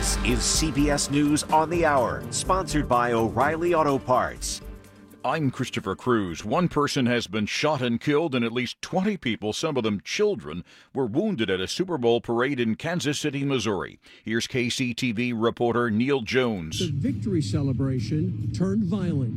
This is CBS News on the Hour, sponsored by O'Reilly Auto Parts. I'm Christopher Cruz. One person has been shot and killed, and at least 20 people, some of them children, were wounded at a Super Bowl parade in Kansas City, Missouri. Here's KCTV reporter Neil Jones. The victory celebration turned violent.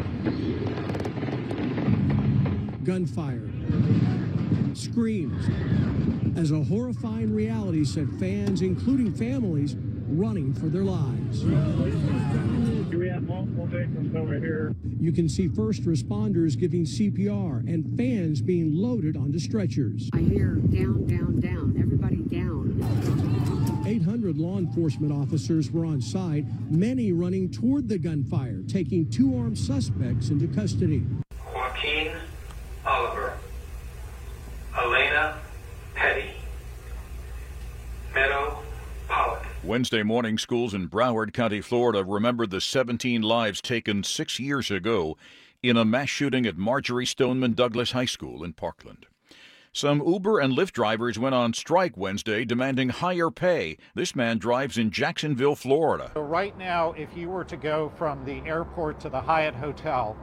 Gunfire. Screams. As a horrifying reality sent fans, including families, running for their lives. We have multiple victims over here. You can see first responders giving CPR and fans being loaded onto stretchers. I hear down, down, down, everybody down. 800 law enforcement officers were on site, many running toward the gunfire, taking two armed suspects into custody. Joaquin Oliver, Elena Petty, Meadow Pollock. Wednesday morning, schools in Broward County, Florida, remembered the 17 lives taken 6 years ago in a mass shooting at Marjorie Stoneman Douglas High School in Parkland. Some Uber and Lyft drivers went on strike Wednesday demanding higher pay. This man drives in Jacksonville, Florida. So right now, if you were to go from the airport to the Hyatt Hotel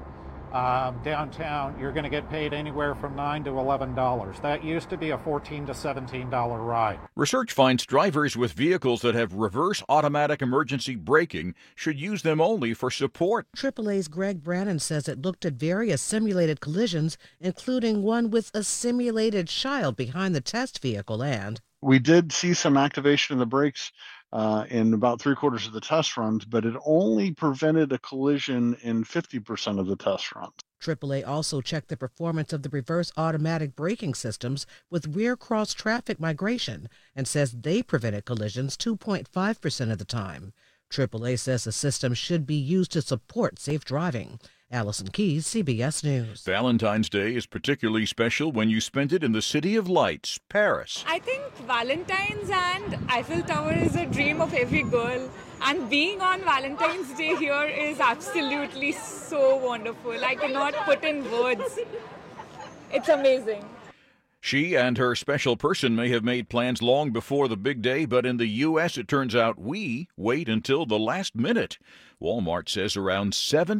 downtown, you're going to get paid anywhere from $9 to $11. That used to be a $14 to $17 ride. Research finds drivers with vehicles that have reverse automatic emergency braking should use them only for support. AAA's Greg Brannon says it looked at various simulated collisions, including one with a simulated child behind the test vehicle, and we did see some activation of the brakes in about 3/4 of the test runs, but it only prevented a collision in 50% of the test runs. AAA also checked the performance of the reverse automatic braking systems with rear cross traffic migration and says they prevented collisions 2.5% of the time. AAA says the system should be used to support safe driving. Allison Keyes, CBS News. Valentine's Day is particularly special when you spend it in the City of Lights, Paris. I think Valentine's and Eiffel Tower is a dream of every girl. And being on Valentine's Day here is absolutely so wonderful. I cannot put in words. It's amazing. She and her special person may have made plans long before the big day, but in the U.S. it turns out we wait until the last minute. Walmart says around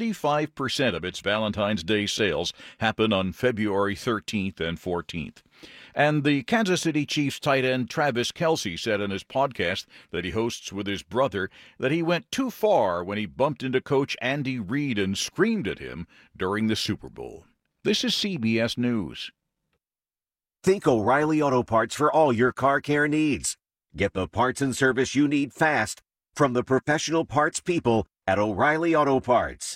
75% of its Valentine's Day sales happen on February 13th and 14th. And the Kansas City Chiefs tight end Travis Kelce said in his podcast that he hosts with his brother that he went too far when he bumped into Coach Andy Reid and screamed at him during the Super Bowl. This is CBS News. Think O'Reilly Auto Parts for all your car care needs. Get the parts and service you need fast from the professional parts people at O'Reilly Auto Parts.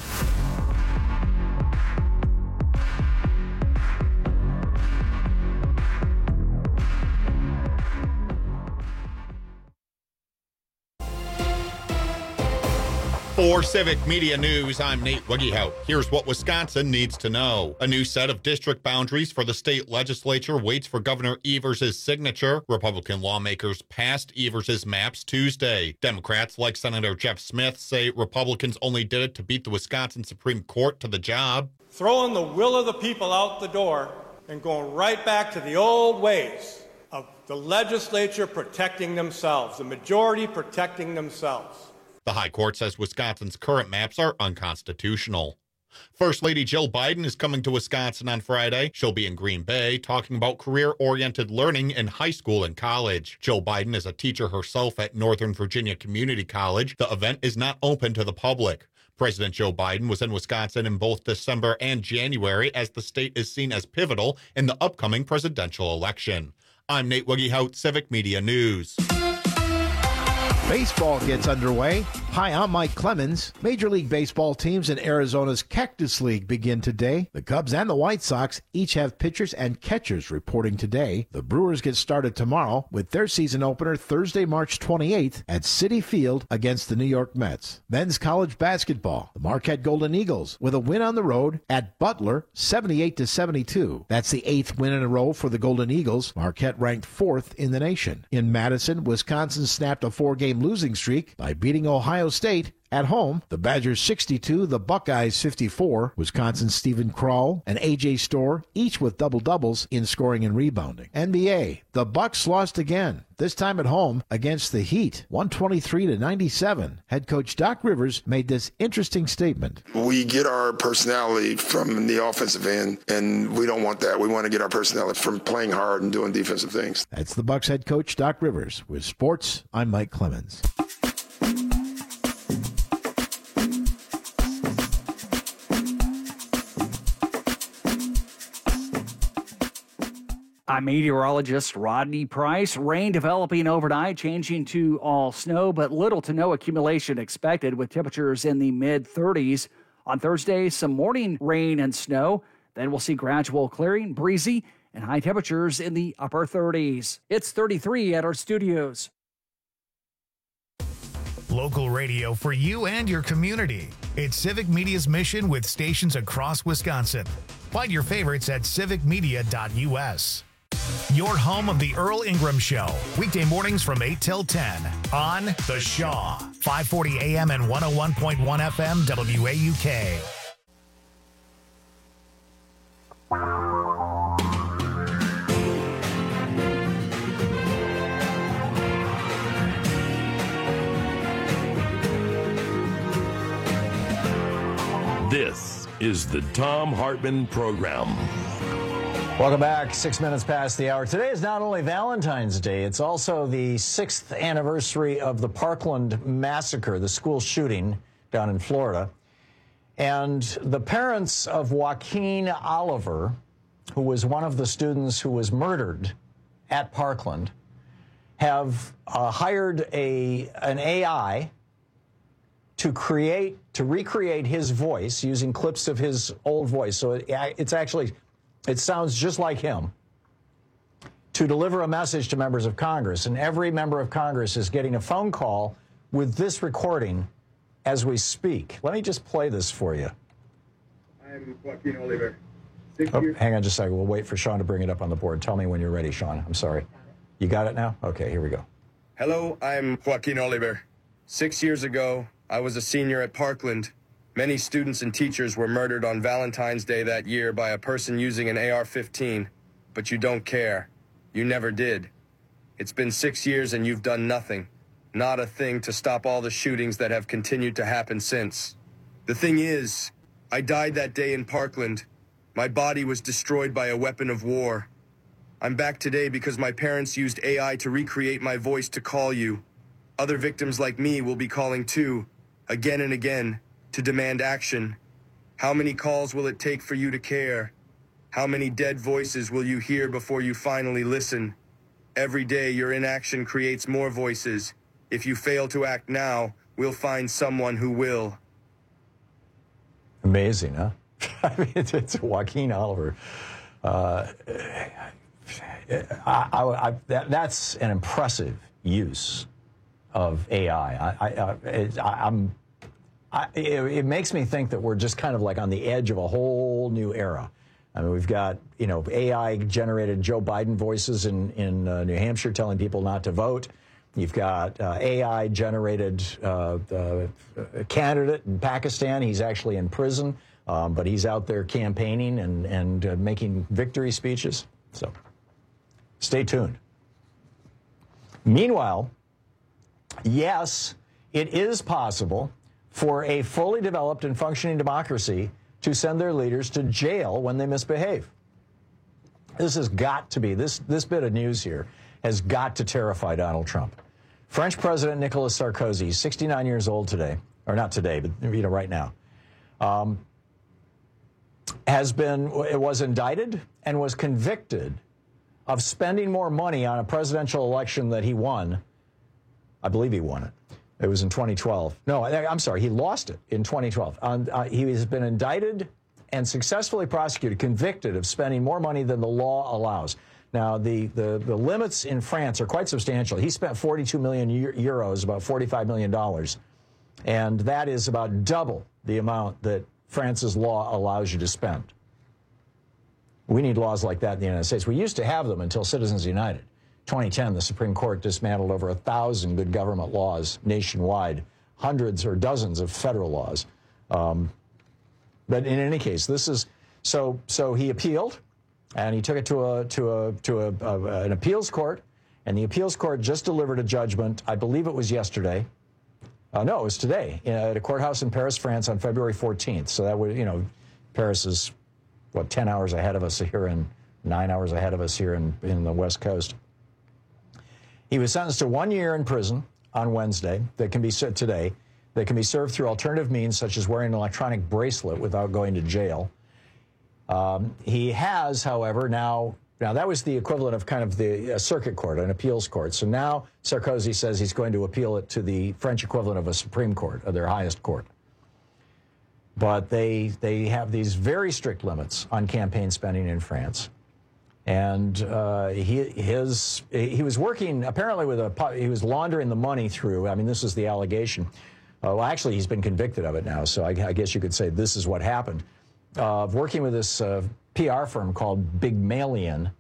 For Civic Media News, I'm Nate Wiggyhout. Here's what Wisconsin needs to know. A new set of district boundaries for the state legislature waits for Governor Evers' signature. Republican lawmakers passed Evers' maps Tuesday. Democrats, like Senator Jeff Smith, say Republicans only did it to beat the Wisconsin Supreme Court to the job. Throwing the will of the people out the door and going right back to the old ways of the legislature protecting themselves, the majority protecting themselves. The High Court says Wisconsin's current maps are unconstitutional. First Lady Jill Biden is coming to Wisconsin on Friday. She'll be in Green Bay talking about career-oriented learning in high school and college. Jill Biden is a teacher herself at Northern Virginia Community College. The event is not open to the public. President Joe Biden was in Wisconsin in both December and January as the state is seen as pivotal in the upcoming presidential election. I'm Nate Wiggyhout, Civic Media News. Baseball gets underway. Hi, I'm Mike Clemens. Major League Baseball teams in Arizona's Cactus League begin today. The Cubs and the White Sox each have pitchers and catchers reporting today. The Brewers get started tomorrow with their season opener Thursday, March 28th at Citi Field against the New York Mets. Men's college basketball. The Marquette Golden Eagles with a win on the road at Butler, 78-72. That's the 8th win in a row for the Golden Eagles. Marquette ranked 4th in the nation. In Madison, Wisconsin snapped a 4-game losing streak by beating Ohio Ohio State. At home, the Badgers 62, the Buckeyes 54. Wisconsin's Stephen Kroll and A.J. Storr, each with double-doubles in scoring and rebounding. NBA, the Bucks lost again, this time at home against the Heat, 123-97. Head coach Doc Rivers made this interesting statement. We get our personality from the offensive end, and we don't want that. We want to get our personality from playing hard and doing defensive things. That's the Bucks head coach Doc Rivers. With sports, I'm Mike Clemens. I'm meteorologist Rodney Price. Rain developing overnight, changing to all snow, but little to no accumulation expected with temperatures in the mid-30s. On Thursday, some morning rain and snow. Then we'll see gradual clearing, breezy, and high temperatures in the upper 30s. It's 33 at our studios. Local radio for you and your community. It's Civic Media's mission with stations across Wisconsin. Find your favorites at civicmedia.us. Your home of the Earl Ingram Show. Weekday mornings from 8 till 10 on The Shaw. 540 AM and 101.1 FM WAUK. This is the Thom Hartmann Program. Welcome back. 6 minutes past the hour. Today is not only Valentine's Day, it's also the 6th anniversary of the Parkland massacre, the school shooting down in Florida. And the parents of Joaquin Oliver, who was one of the students who was murdered at Parkland, have hired an AI to recreate his voice using clips of his old voice. So it sounds just like him, to deliver a message to members of Congress. And every member of Congress is getting a phone call with this recording as we speak. Let me just play this for you. I'm Joaquin Oliver. Hang on just a second. We'll wait for Sean to bring it up on the board. Tell me when you're ready, Sean. I'm sorry. You got it now? Okay, here we go. Hello, I'm Joaquin Oliver. 6 years ago, I was a senior at Parkland. Many students and teachers were murdered on Valentine's Day that year by a person using an AR-15. But you don't care. You never did. It's been 6 years and you've done nothing. Not a thing to stop all the shootings that have continued to happen since. The thing is, I died that day in Parkland. My body was destroyed by a weapon of war. I'm back today because my parents used AI to recreate my voice to call you. Other victims like me will be calling too, again and again, to demand action. How many calls will it take for you to care? How many dead voices will you hear before you finally listen? Every day your inaction creates more voices. If you fail to act now, we'll find someone who will. Amazing, huh? I mean, it's Joaquin Oliver. That's an impressive use of AI. It makes me think that we're just kind of like on the edge of a whole new era. I mean, we've got, AI-generated Joe Biden voices in New Hampshire telling people not to vote. You've got AI-generated candidate in Pakistan. He's actually in prison, but he's out there campaigning and making victory speeches. So stay tuned. Meanwhile, yes, it is possible for a fully developed and functioning democracy to send their leaders to jail when they misbehave. This has got to be, this bit of news here has got to terrify Donald Trump. French President Nicolas Sarkozy, 69 years old today, or not today, but right now, was indicted and was convicted of spending more money on a presidential election that he won. I believe he won it. It was in 2012. No, I'm sorry, he lost it in 2012. He has been indicted and successfully prosecuted, convicted of spending more money than the law allows. Now, the limits in France are quite substantial. He spent 42 million euros, about $45 million, and that is about double the amount that France's law allows you to spend. We need laws like that in the United States. We used to have them until Citizens United. 2010, the Supreme Court dismantled over 1,000 good government laws nationwide, hundreds or dozens of federal laws. But in any case, this is so he appealed, and he took it to an appeals court, and the appeals court just delivered a judgment. I believe it was yesterday. No, it was today at a courthouse in Paris, France, on February 14th. So that would, Paris is 10 hours ahead of us here and 9 hours ahead of us here in the West Coast. He was sentenced to 1 year in prison on Wednesday. That can be served today. That can be served through alternative means, such as wearing an electronic bracelet without going to jail. He has, however, now that was the equivalent of kind of the circuit court, an appeals court. So now Sarkozy says he's going to appeal it to the French equivalent of a Supreme Court, or their highest court. But they have these very strict limits on campaign spending in France. And he was working apparently he was laundering the money through, this is the allegation. Well, actually, he's been convicted of it now, so I guess you could say this is what happened. Working with this PR firm called Bygmalion,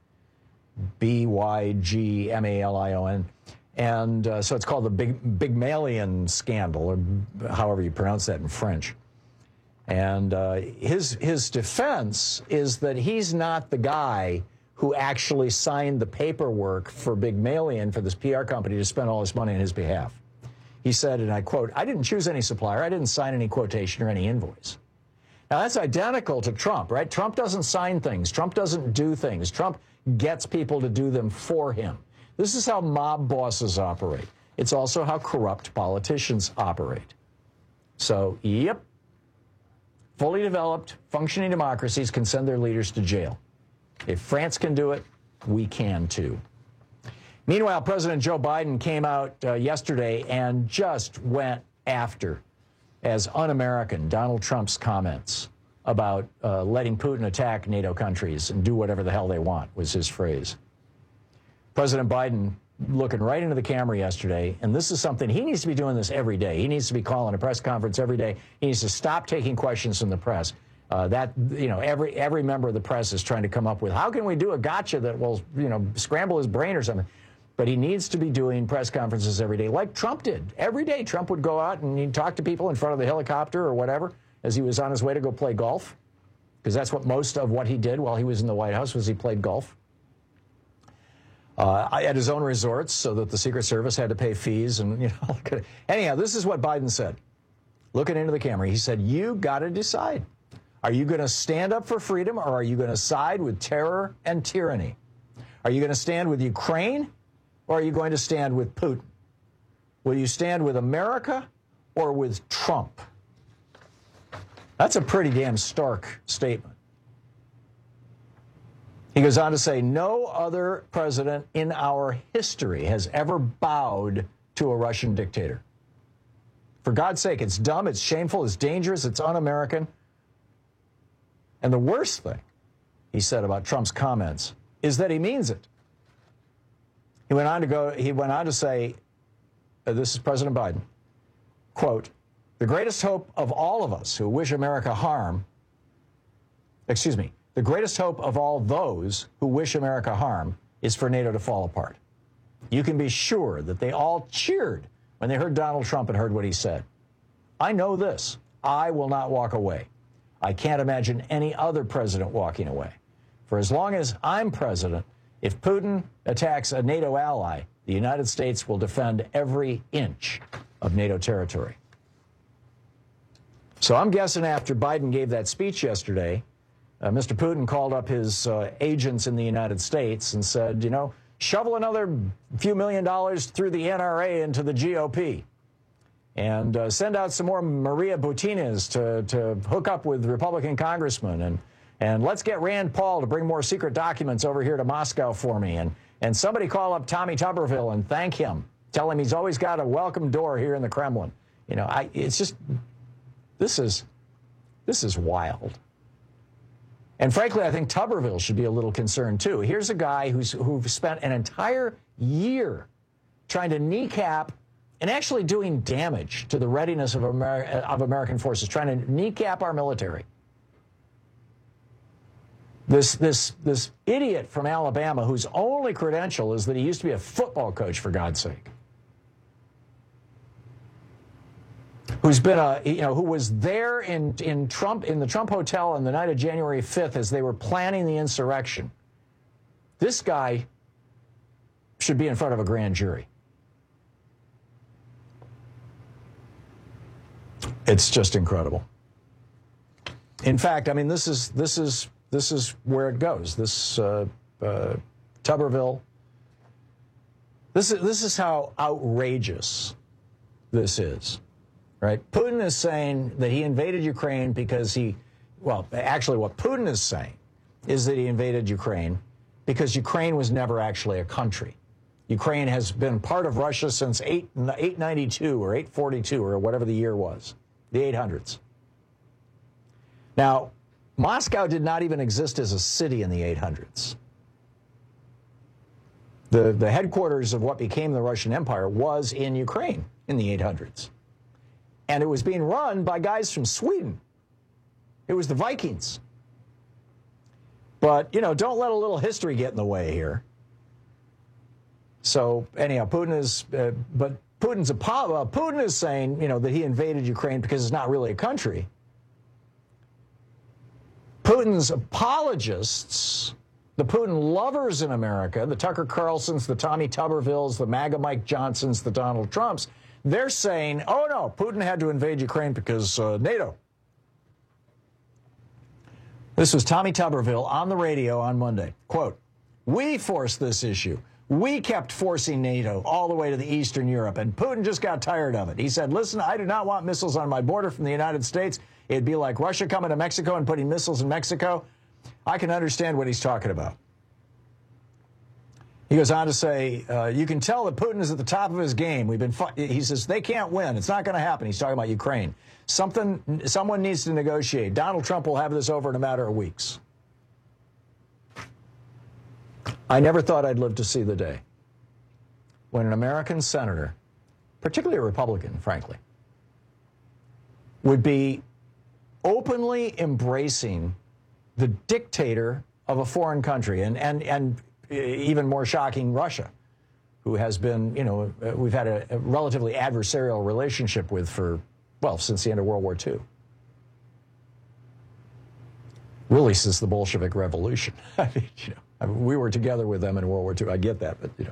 Bygmalion, and so it's called the Bygmalion scandal, or however you pronounce that in French. And his defense is that he's not the guy who actually signed the paperwork for Bygmalion, for this PR company, to spend all this money on his behalf. He said, and I quote, "I didn't choose any supplier. I didn't sign any quotation or any invoice." Now, that's identical to Trump, right? Trump doesn't sign things. Trump doesn't do things. Trump gets people to do them for him. This is how mob bosses operate. It's also how corrupt politicians operate. So, yep, fully developed, functioning democracies can send their leaders to jail. If France can do it, we can too. Meanwhile, President Joe Biden came out yesterday and just went after, as un-American, Donald Trump's comments about letting Putin attack NATO countries and do whatever the hell they want, was his phrase. President Biden looking right into the camera yesterday, and this is something, he needs to be doing this every day. He needs to be calling a press conference every day. He needs to stop taking questions from the press. Every member of the press is trying to come up with, how can we do a gotcha that will, scramble his brain or something? But he needs to be doing press conferences every day, like Trump did. Every day, Trump would go out and he'd talk to people in front of the helicopter or whatever as he was on his way to go play golf, because that's what most of what he did while he was in the White House was he played golf at his own resorts, so that the Secret Service had to pay fees. And anyhow, this is what Biden said, looking into the camera. He said, "You got to decide. Are you going to stand up for freedom, or are you going to side with terror and tyranny? Are you going to stand with Ukraine, or are you going to stand with Putin? Will you stand with America or with Trump?" That's a pretty damn stark statement. He goes on to say, no other president in our history has ever bowed to a Russian dictator. For God's sake, it's dumb, it's shameful, it's dangerous, it's un-American. And the worst thing he said about Trump's comments is that he means it. He went on to say, this is President Biden, quote, "The greatest hope of all of us who wish America harm, the greatest hope of all those who wish America harm is for NATO to fall apart. You can be sure that they all cheered when they heard Donald Trump and heard what he said. I know this. I will not walk away. I can't imagine any other president walking away. For as long as I'm president, if Putin attacks a NATO ally, the United States will defend every inch of NATO territory." So I'm guessing after Biden gave that speech yesterday, Mr. Putin called up his agents in the United States and said, shovel another few $1 million through the NRA into the GOP. And send out some more Maria Butinas to hook up with Republican congressmen. And let's get Rand Paul to bring more secret documents over here to Moscow for me. And somebody call up Tommy Tuberville and thank him. Tell him he's always got a welcome door here in the Kremlin. It's just, this is wild. And frankly, I think Tuberville should be a little concerned too. Here's a guy who spent an entire year trying to kneecap and actually doing damage to the readiness of American forces, trying to kneecap our military. This idiot from Alabama whose only credential is that he used to be a football coach, for God's sake. who was there in the Trump Hotel on the night of January 5th as they were planning the insurrection. This guy should be in front of a grand jury. It's just incredible. In fact, I mean, this is where it goes. This Tuberville. This is how outrageous this is, right? Putin is saying that he invaded Ukraine because actually what Putin is saying is that he invaded Ukraine because Ukraine was never actually a country. Ukraine has been part of Russia since 892 or 842 or whatever the year was, the 800s. Now, Moscow did not even exist as a city in the 800s. The headquarters of what became the Russian Empire was in Ukraine in the 800s. And it was being run by guys from Sweden. It was the Vikings. But, don't let a little history get in the way here. So, anyhow, Putin is saying, that he invaded Ukraine because it's not really a country. Putin's apologists, the Putin lovers in America, the Tucker Carlsons, the Tommy Tubervilles, the MAGA Mike Johnsons, the Donald Trumps, they're saying, oh no, Putin had to invade Ukraine because NATO. This was Tommy Tuberville on the radio on Monday. Quote, "We forced this issue. We kept forcing NATO all the way to the Eastern Europe, and Putin just got tired of it. He said, listen, I do not want missiles on my border from the United States. It'd be like Russia coming to Mexico and putting missiles in Mexico. I can understand what he's talking about." He goes on to say, you can tell that Putin is at the top of his game. He says, they can't win. It's not going to happen. He's talking about Ukraine. Someone needs to negotiate. Donald Trump will have this over in a matter of weeks. I never thought I'd live to see the day when an American senator, particularly a Republican, frankly, would be openly embracing the dictator of a foreign country, and even more shocking, Russia, who has been, we've had a relatively adversarial relationship with since the end of World War II. Really, since the Bolshevik Revolution. I mean, we were together with them in World War II. I get that, but,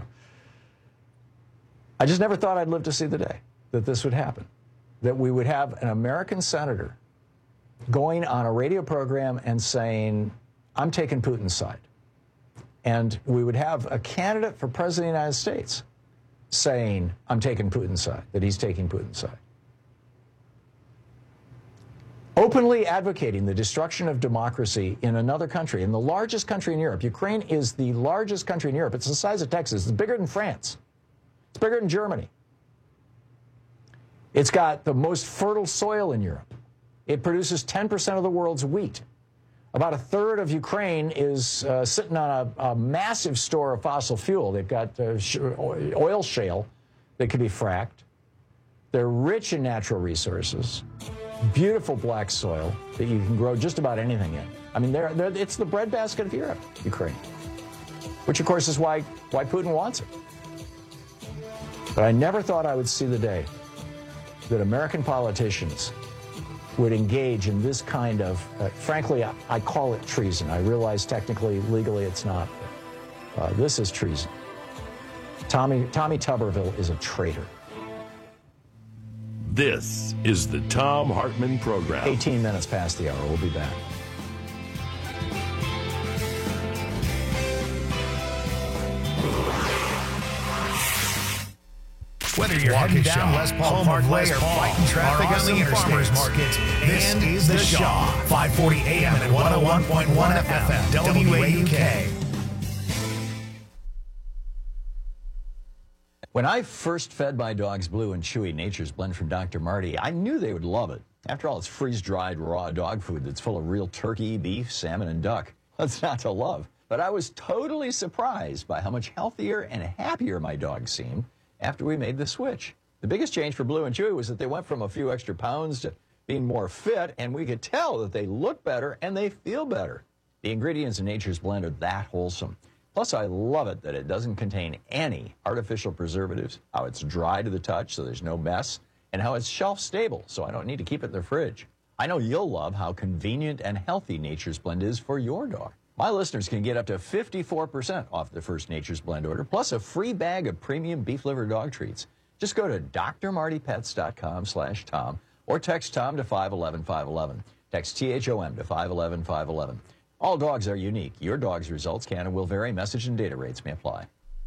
I just never thought I'd live to see the day that this would happen, that we would have an American senator going on a radio program and saying, I'm taking Putin's side. And we would have a candidate for president of the United States saying, I'm taking Putin's side, that he's taking Putin's side. Openly advocating the destruction of democracy in another country, in the largest country in Europe. Ukraine is the largest country in Europe. It's the size of Texas. It's bigger than France. It's bigger than Germany. It's got the most fertile soil in Europe. It produces 10% of the world's wheat. About a third of Ukraine is sitting on a massive store of fossil fuel. They've got oil shale that can be fracked. They're rich in natural resources. Beautiful black soil that you can grow just about anything in. I mean, it's the breadbasket of Europe, Ukraine, which, of course, is why Putin wants it. But I never thought I would see the day that American politicians would engage in this kind of, frankly, I call it treason. I realize technically, legally, it's not. This is treason. Tommy Tuberville is a traitor. This is the Thom Hartmann Program. 18 minutes past the hour. We'll be back. Whether you're heading down West Palm Parkway or fighting traffic on the farmers market, this is The Shaw. 540 AM and 101.1 FM, WAUK. When I first fed my dogs Blue and Chewy Nature's Blend from Dr. Marty, I knew they would love it. After all, it's freeze-dried raw dog food that's full of real turkey, beef, salmon, and duck. What's not to love? But I was totally surprised by how much healthier and happier my dogs seemed after we made the switch. The biggest change for Blue and Chewy was that they went from a few extra pounds to being more fit, and we could tell that they look better and they feel better. The ingredients in Nature's Blend are that wholesome. Plus, I love it that it doesn't contain any artificial preservatives, how it's dry to the touch so there's no mess, and how it's shelf stable, so I don't need to keep it in the fridge. I know you'll love how convenient and healthy Nature's Blend is for your dog. My listeners can get up to 54% off their first Nature's Blend order, plus a free bag of premium beef liver dog treats. Just go to drmartypets.com/Tom or text Tom to 511-511. Text THOM to 511-511. All dogs are unique. Your dog's results can and will vary. Message and data rates may apply.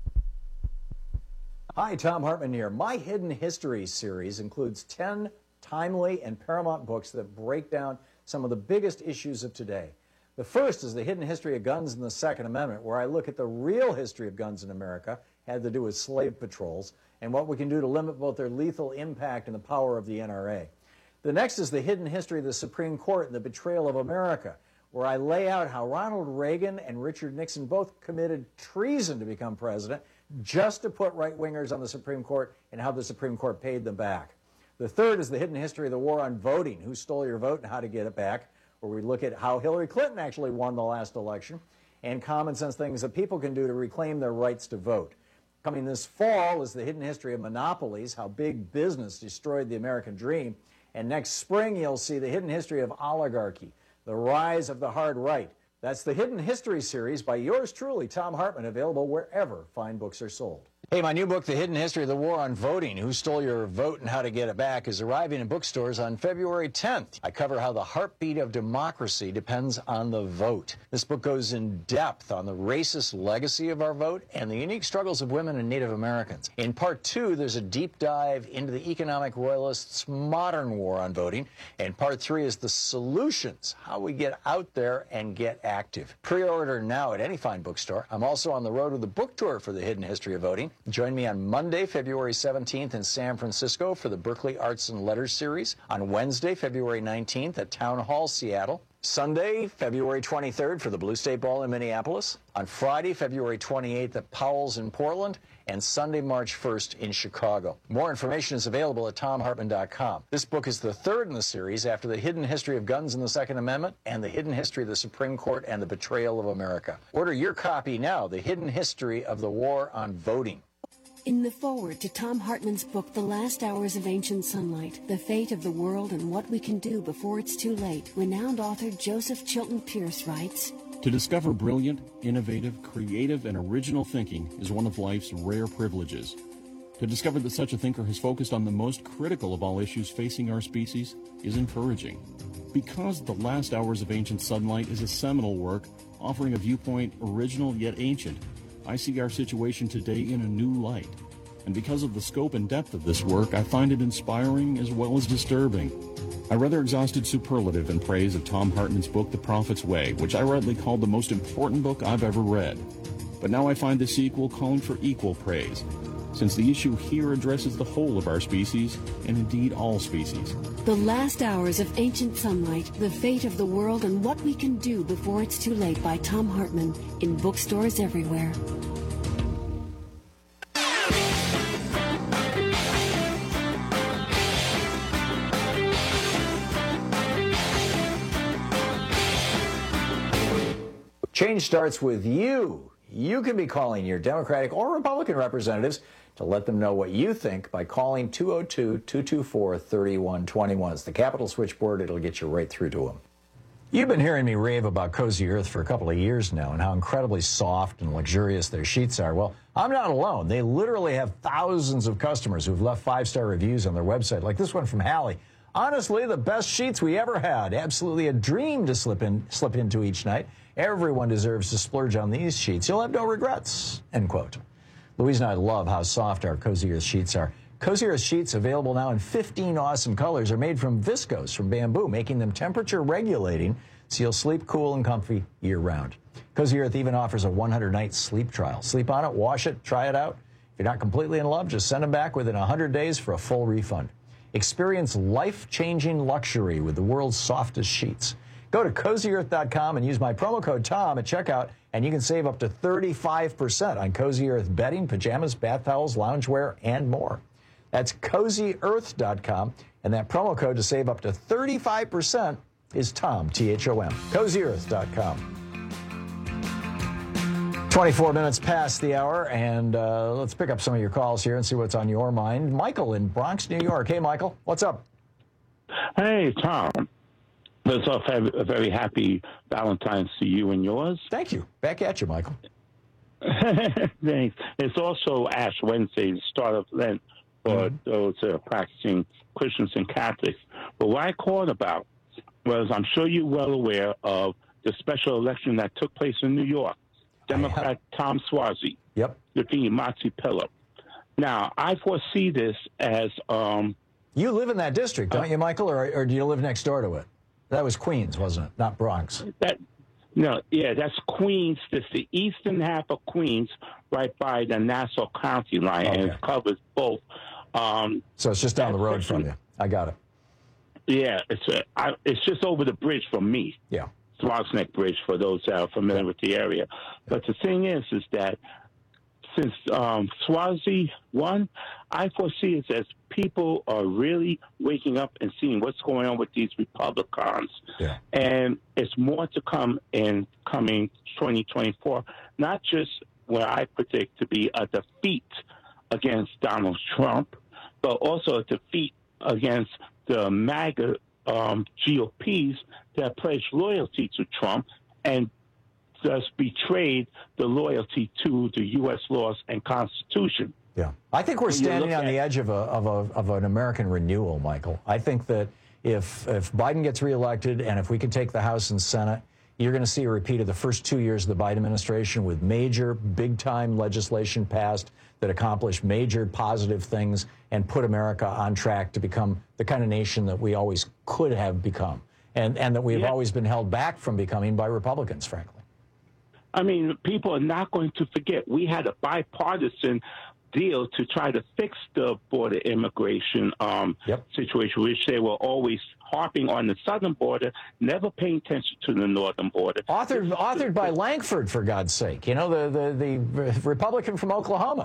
Hi, Tom Hartman here. My Hidden History series includes 10 timely and paramount books that break down some of the biggest issues of today. The first is The Hidden History of Guns and the Second Amendment, where I look at the real history of guns in America, had to do with slave patrols, and what we can do to limit both their lethal impact and the power of the NRA. The next is The Hidden History of the Supreme Court and the Betrayal of America, where I lay out how Ronald Reagan and Richard Nixon both committed treason to become president just to put right-wingers on the Supreme Court and how the Supreme Court paid them back. The third is The Hidden History of the War on Voting, who stole your vote and how to get it back, where we look at how Hillary Clinton actually won the last election and common sense things that people can do to reclaim their rights to vote. Coming this fall is The Hidden History of Monopolies, how big business destroyed the American dream. And next spring, you'll see The Hidden History of Oligarchy, the rise of the hard right. That's the Hidden History series by yours truly, Tom Hartman, available wherever fine books are sold. Hey, my new book, The Hidden History of the War on Voting, Who Stole Your Vote and How to Get It Back, is arriving in bookstores on February 10th. I cover how the heartbeat of democracy depends on the vote. This book goes in depth on the racist legacy of our vote and the unique struggles of women and Native Americans. In part 2, there's a deep dive into the economic royalists' modern war on voting. And part 3 is the solutions, how we get out there and get active. Pre-order now at any fine bookstore. I'm also on the road with a book tour for The Hidden History of Voting. Join me on Monday, February 17th in San Francisco for the Berkeley Arts and Letters series. On Wednesday, February 19th at Town Hall, Seattle. Sunday, February 23rd for the Blue State Ball in Minneapolis. On Friday, February 28th at Powell's in Portland. And Sunday, March 1st in Chicago. More information is available at TomHartman.com. This book is the third in the series after The Hidden History of Guns and the Second Amendment and The Hidden History of the Supreme Court and the Betrayal of America. Order your copy now, The Hidden History of the War on Voting. In the foreword to Tom Hartman's book, The Last Hours of Ancient Sunlight, The Fate of the World and What We Can Do Before It's Too Late, renowned author Joseph Chilton Pierce writes, To discover brilliant, innovative, creative, and original thinking is one of life's rare privileges. To discover that such a thinker has focused on the most critical of all issues facing our species is encouraging. Because The Last Hours of Ancient Sunlight is a seminal work offering a viewpoint original yet ancient, I see our situation today in a new light. And because of the scope and depth of this work, I find it inspiring as well as disturbing. I rather exhausted superlative in praise of Tom Hartman's book, The Prophet's Way, which I rightly called the most important book I've ever read. But now I find the sequel calling for equal praise, since the issue here addresses the whole of our species, and indeed all species. The Last Hours of Ancient Sunlight, The Fate of the World and What We Can Do Before It's Too Late by Tom Hartman, in bookstores everywhere. Change starts with you. You can be calling your Democratic or Republican representatives to let them know what you think by calling 202-224-3121. It's the Capitol switchboard. It'll get you right through to them. You've been hearing me rave about Cozy Earth for a couple of years now and how incredibly soft and luxurious their sheets are. Well, I'm not alone. They literally have thousands of customers who've left 5-star reviews on their website, like this one from Hallie. Honestly, the best sheets we ever had. Absolutely a dream to slip into each night. Everyone deserves to splurge on these sheets. You'll have no regrets, end quote. Louise and I love how soft our Cozy Earth sheets are. Cozy Earth sheets, available now in 15 awesome colors, are made from viscose from bamboo, making them temperature regulating so you'll sleep cool and comfy year-round. Cozy Earth even offers a 100-night sleep trial. Sleep on it, wash it, try it out. If you're not completely in love, just send them back within 100 days for a full refund. Experience life-changing luxury with the world's softest sheets. Go to CozyEarth.com and use my promo code TOM at checkout, and you can save up to 35% on Cozy Earth bedding, pajamas, bath towels, loungewear, and more. That's CozyEarth.com, and that promo code to save up to 35% is TOM, T-H-O-M. CozyEarth.com. 24 minutes past the hour, and let's pick up some of your calls here and see what's on your mind. Michael in Bronx, New York. Hey, Michael, what's up? Hey, Tom. First off, have a very happy Valentine's to you and yours. Thank you. Back at you, Michael. Thanks. It's also Ash Wednesday, the start of Lent for those practicing Christians and Catholics. But what I called about was, I'm sure you're well aware of the special election that took place in New York. Democrat Tom Suozzi defeated Matsi Pillow. Now, I foresee this as... you live in that district, don't you, Michael, or do you live next door to it? That was Queens, wasn't it? Not Bronx. That's Queens. That's the eastern half of Queens, right by the Nassau County line, and it covers both. So it's just down the road from you. I got it. Yeah, it's just over the bridge from me. Yeah. Swan's Neck Bridge, for those that are familiar with the area. But the thing is that since Suozzi won, I foresee it as people are really waking up and seeing what's going on with these Republicans. Yeah. And it's more to come in coming 2024, not just what I predict to be a defeat against Donald Trump, but also a defeat against the MAGA GOPs that pledged loyalty to Trump and thus betrayed the loyalty to the U.S. laws and Constitution. Yeah, I think we're standing on the edge of an American renewal, Michael. I think that if Biden gets reelected and if we can take the House and Senate, you're going to see a repeat of the first 2 years of the Biden administration with major, big-time legislation passed that accomplished major positive things and put America on track to become the kind of nation that we always could have become and that we've always been held back from becoming by Republicans, frankly. I mean, people are not going to forget we had a bipartisan deal to try to fix the border immigration situation, which they were always harping on the southern border, never paying attention to the northern border. Authored by Lankford, for God's sake, you know, the Republican from Oklahoma.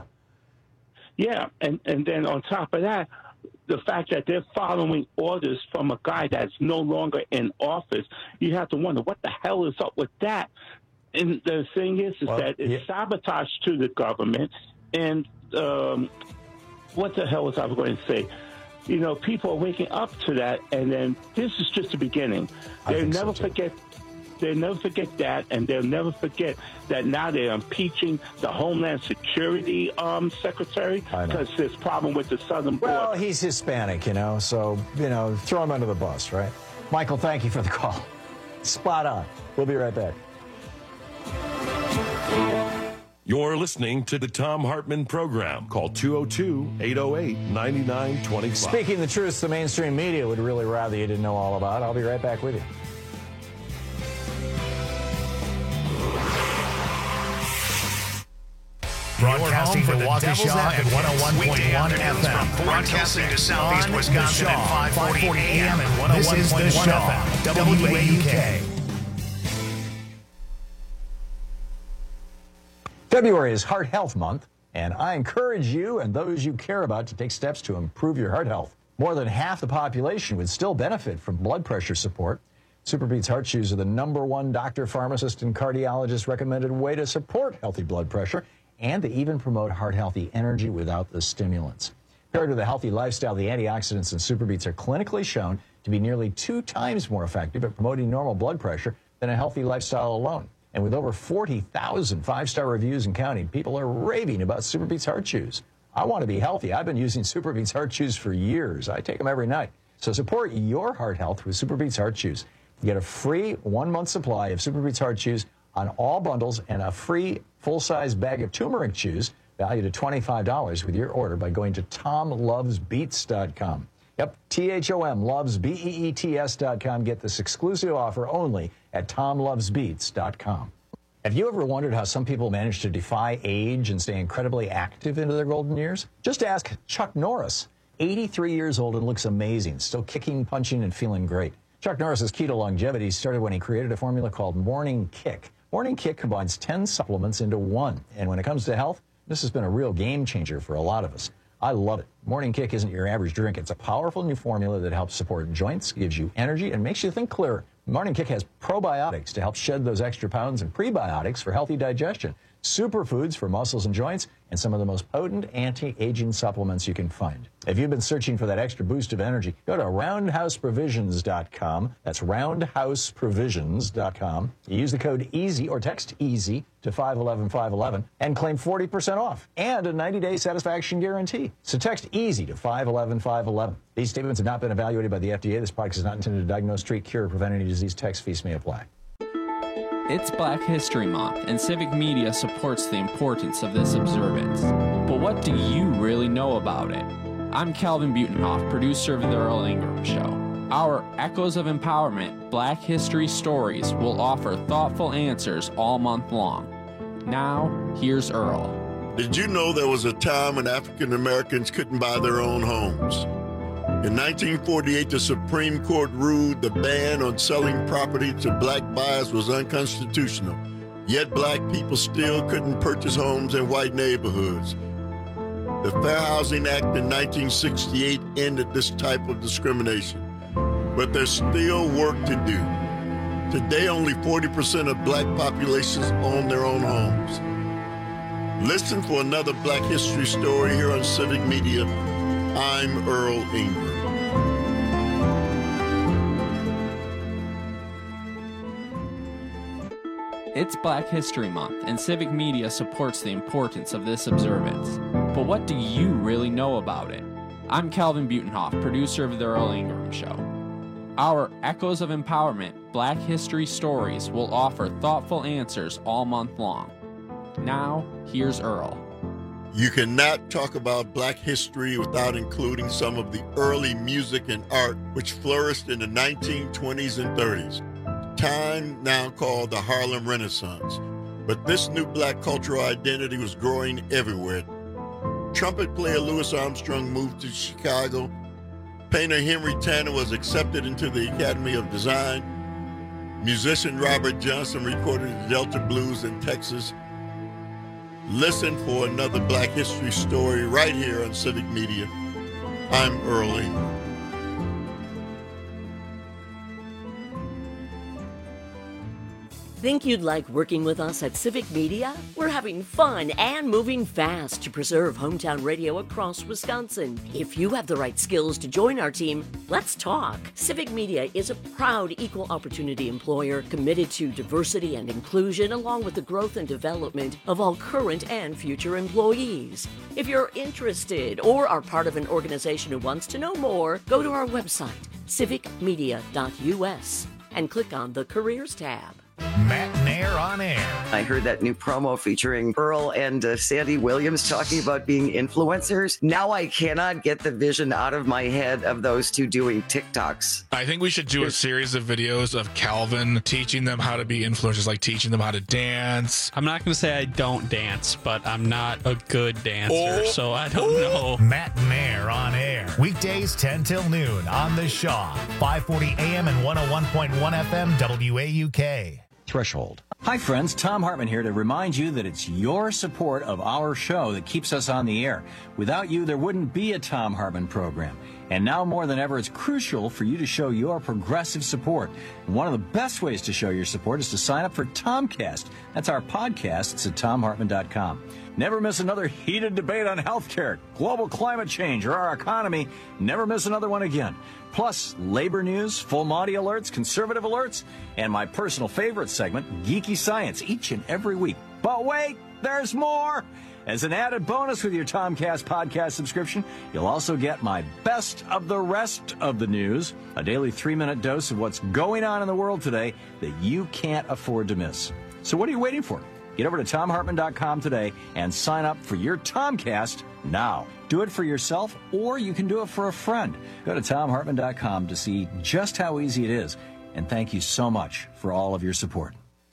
Yeah, and then on top of that, the fact that they're following orders from a guy that's no longer in office, you have to wonder what the hell is up with that. And the thing is that it's sabotage to the government. And what the hell was I going to say? You know, people are waking up to that, and then this is just the beginning. They'll never forget that, and they'll never forget that now they're impeaching the Homeland Security Secretary because there's a problem with the southern border. Well, he's Hispanic, you know, so, you know, throw him under the bus, right? Michael, thank you for the call. Spot on. We'll be right back. You're listening to the Thom Hartmann Program. Call 202-808-9925. Speaking the truth, the mainstream media would really rather you didn't know all about. I'll be right back with you. Broadcasting to Waukesha at 101.1 FM. Broadcasting to Southeast Wisconsin at 540 AM and 101.1 FM. WAUK. February is Heart Health Month, and I encourage you and those you care about to take steps to improve your heart health. More than half the population would still benefit from blood pressure support. SuperBeets Heart Chews are the #1 doctor, pharmacist, and cardiologist recommended way to support healthy blood pressure, and they even promote heart-healthy energy without the stimulants. Paired with a healthy lifestyle, the antioxidants in SuperBeets are clinically shown to be nearly 2 times more effective at promoting normal blood pressure than a healthy lifestyle alone. And with over 40,000 5-star reviews and counting, people are raving about SuperBeets Heart Chews. I want to be healthy. I've been using SuperBeets Heart Chews for years. I take them every night. So support your heart health with SuperBeets Heart Chews. You get a free 1-month supply of SuperBeets Heart Chews on all bundles and a free full-size bag of turmeric chews valued at $25 with your order by going to TomLovesBeets.com. Yep, THOM loves BEETS.com. Get this exclusive offer only at TomLovesBeets.com. Have you ever wondered how some people manage to defy age and stay incredibly active into their golden years? Just ask Chuck Norris, 83 years old and looks amazing, still kicking, punching, and feeling great. Chuck Norris's keto longevity started when he created a formula called Morning Kick. Morning Kick combines 10 supplements into one, and when it comes to health, this has been a real game changer for a lot of us. I love it. Morning Kick isn't your average drink. It's a powerful new formula that helps support joints, gives you energy, and makes you think clearer. Morning Kick has probiotics to help shed those extra pounds and prebiotics for healthy digestion. superfoods for muscles and joints, and some of the most potent anti-aging supplements you can find. If you've been searching for that extra boost of energy, go to roundhouseprovisions.com. That's roundhouseprovisions.com. You use the code EASY or text EASY to 511-511 and claim 40% off and a 90-day satisfaction guarantee. So text EASY to 511-511. These statements have not been evaluated by the FDA. This product is not intended to diagnose, treat, cure, or prevent any disease. Tax fees may apply. It's Black History Month, and Civic Media supports the importance of this observance. But what do you really know about it? I'm Calvin Butenhoff, producer of The Earl Ingram Show. Our Echoes of Empowerment Black History Stories will offer thoughtful answers all month long. Now, here's Earl. Did you know there was a time when African Americans couldn't buy their own homes? In 1948, the Supreme Court ruled the ban on selling property to black buyers was unconstitutional. Yet black people still couldn't purchase homes in white neighborhoods. The Fair Housing Act in 1968 ended this type of discrimination. But there's still work to do. Today, only 40% of black populations own their own homes. Listen for another Black History story here on Civic Media. I'm Earl Ingram. It's Black History Month, and Civic Media supports the importance of this observance. But what do you really know about it? I'm Calvin Butenhoff, producer of The Earl Ingram Show. Our Echoes of Empowerment Black History Stories will offer thoughtful answers all month long. Now, here's Earl. You cannot talk about black history without including some of the early music and art which flourished in the 1920s and 30s. Time now called the Harlem Renaissance. But this new black cultural identity was growing everywhere. Trumpet player Louis Armstrong moved to Chicago. Painter Henry Tanner was accepted into the Academy of Design. Musician Robert Johnson recorded the Delta Blues in Texas. Listen for another Black History story right here on Civic Media. I'm Earl Ingram. Think you'd like working with us at Civic Media? We're having fun and moving fast to preserve hometown radio across Wisconsin. If you have the right skills to join our team, let's talk. Civic Media is a proud equal opportunity employer committed to diversity and inclusion along with the growth and development of all current and future employees. If you're interested or are part of an organization who wants to know more, go to our website, civicmedia.us, and click on the Careers tab. Matt Nair on air. I heard that new promo featuring Earl and Sandy Williams talking about being influencers. Now I cannot get the vision out of my head of those two doing TikToks. I think we should do a series of videos of Calvin teaching them how to be influencers, like teaching them how to dance. I'm not going to say I don't dance, but I'm not a good dancer, so I don't know. Matt Nair on air. Weekdays 10 till noon on The Shaw. 540 AM and 101.1 FM WAUK. Threshold. Hi, friends. Tom Hartman here to remind you that it's your support of our show that keeps us on the air. Without you, there wouldn't be a Tom Hartman program. And now more than ever, it's crucial for you to show your progressive support. And one of the best ways to show your support is to sign up for Tomcast. That's our podcast. It's at TomHartman.com. Never miss another heated debate on healthcare, global climate change, or our economy. Never miss another one again. Plus, labor news, full Monty alerts, conservative alerts, and my personal favorite segment, Geeky Science, each and every week. But wait, there's more! As an added bonus with your Tomcast podcast subscription, you'll also get my best of the rest of the news, a daily 3-minute dose of what's going on in the world today that you can't afford to miss. So what are you waiting for? Get over to TomHartman.com today and sign up for your Tomcast now. Do it for yourself, or you can do it for a friend. Go to TomHartman.com to see just how easy it is. And thank you so much for all of your support.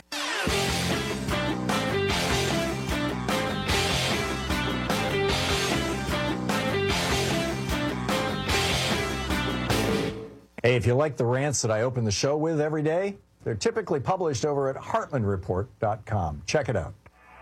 Hey, if you like the rants that I open the show with every day, they're typically published over at HartmanReport.com. Check it out.